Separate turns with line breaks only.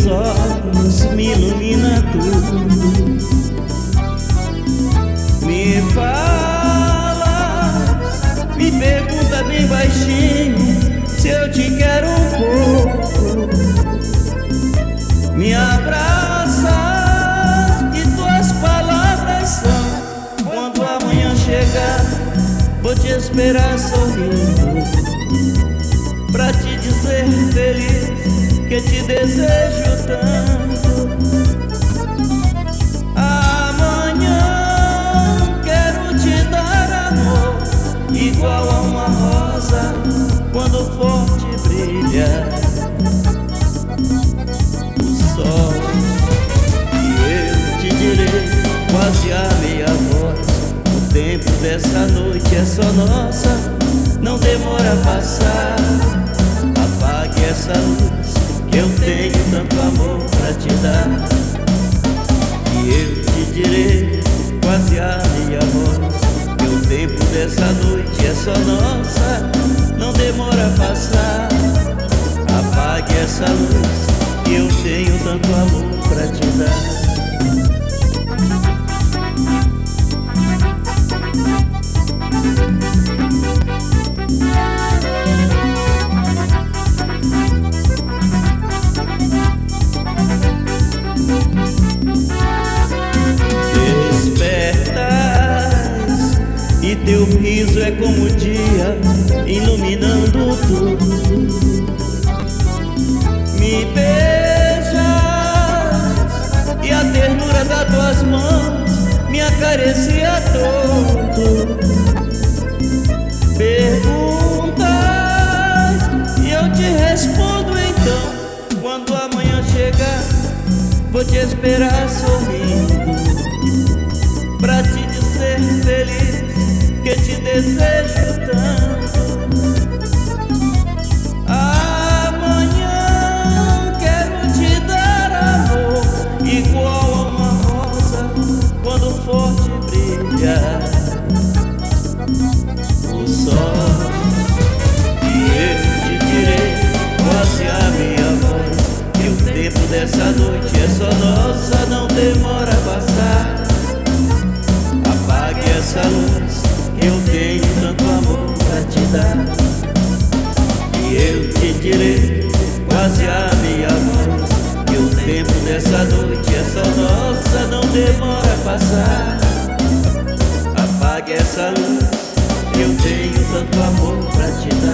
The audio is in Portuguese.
olhos me ilumina tudo. Me fala, me pergunta bem baixinho se eu te quero um pouco. Me abraça e tuas palavras são: quando amanhã chegar, vou te esperar sorrindo, pra te dizer feliz que te desejo tanto. Amanhã quero te dar amor, igual a uma rosa quando forte brilha o sol. E eu te direi quase a meia voz: o tempo dessa noite é só nossa, não demora a passar. Apague essa luz que eu tenho tanto amor pra te dar. E eu te direi quase a meia voz que o tempo dessa noite é só nossa, não demora a passar. Apague essa luz que eu tenho tanto amor pra te dar. E teu riso é como o dia, iluminando tudo. Me beijas e a ternura das tuas mãos me acaricia todo. Perguntas e eu te respondo então: quando amanhã chegar, vou te esperar sorrindo, pra te dizer feliz que te desejo tanto. Amanhã quero te dar amor, igual a uma rosa quando forte brilha o sol. E eu te direi quase a minha voz que o tempo dessa noite é só nossa, não demora a passar. Apague essa luz, eu tenho tanto amor pra te dar. E eu te direi quase a minha voz que o tempo dessa noite é só nossa, não demora a passar. Apague essa luz, eu tenho tanto amor pra te dar.